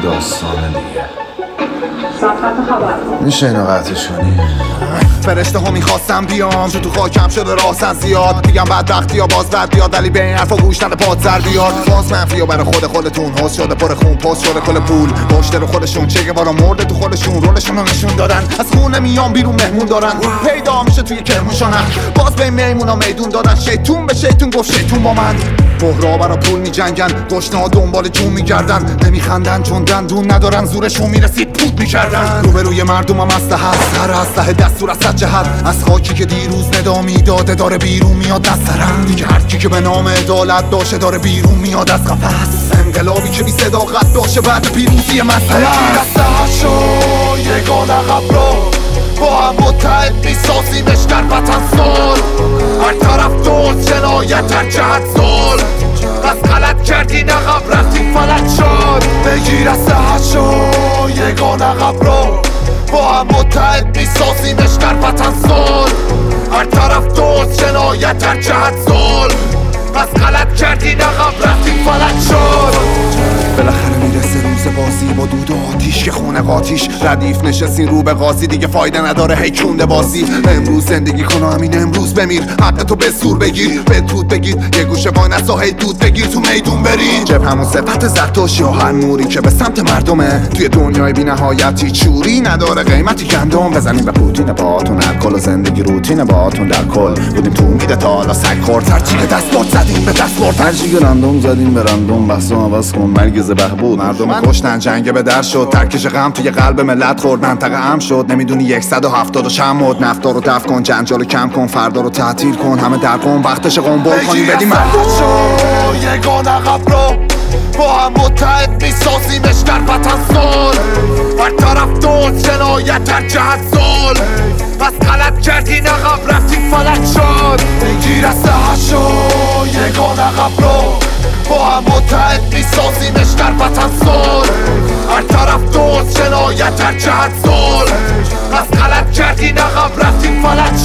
داستانه دیگه. میشه اینو قطعش کنی؟ فرشته ها میخواستم بیام چون تو خاکم شده راستن زیاد میگم بدبختی یا باز بد بیاد ولی به این حرفا گوش نده پاد سر بیاد باز منفی و برای خودتون حس شده پر خون پست شده کل پول مشتر خودشون چه بارا مرده تو خودشون رولشون رو نشون دادن از خونه میام بیرون مهمون دارن پیدا میشه توی کرمونشانم باز به میمونا میدون دادن شیطون به شیطون گفت شیطون با من بحرا برا پول میجنگن گشنا دنبال جون میگردن نمیخندن چون دندون ندارن زورشون میرسید پود میکردن روبروی مردمم اسلحه سر اسلحه دستور از جهت از خاکی که دیروز ندامی داده داره بیرون میاد از سرم دیگه هرکی که به نام عدالت داشه داره بیرون میاد از قفس انقلابی که بی صداقت داشه بعد پیروزی مسئله دسته شو یگان عقب رو با هم متحد میسازیمش در وطن سال هر طرف دوست جنایت هر جهت سال از غلط کردین عقب رفتین فلک شد بگیر از سهت شو یگان عقب رو با هم متحد میسازیمش در وطن سال هر طرف دوست جنایت هر جهت سال از غلط کردین عقب رفتین فلک شد بالاخره میرسه روز بازی با دود و آتیش که خونه قاتیش ردیف نشستین رو به قاضی دیگه فایده نداره هی کونده بازی امروز زندگی کن و همین امروز بمیر حق تو به زور بگیر به دود بگیر یه گوشه وای نسا هی دود بگیر تو میدون بری جب همون صفت زرتشتی و هر نوری که به سمت مردمه توی دنیای بی نهایتی چوری نداره قیمتی گندم بزنیم به پوتین باهاتون الکل و زندگی روتین باهاتون در کل بودیم تو میده تا حالا سگ خورد هرچی که دست برد زدیم به دست برد هرچی که رندوم زدیم به رندوم بحثم عوض کن مرگ ز بهبود مردم کشتن جنگ به در شد ترکش غم توی قلب ملت خورد منطقه ام شد نمیدونی 170 و چند مد نفتا رو دفع کن جنجالو کم کن فردا رو تعطیل کن همه در کن وقتش قنبل کنی بدیم یگان عقب رو با هم متحد میسازیمش در وطن سال هر طرف دوست جنایت هر جهت سال پس غلط کردین عقب رفتین فلک شد بگیر از سهت شو یگان عقب رو با هم متحد میسازیمش در وطن سال هر طرف دوست جنایت هر جهت سال پس غلط کردین عقب رفتین فلک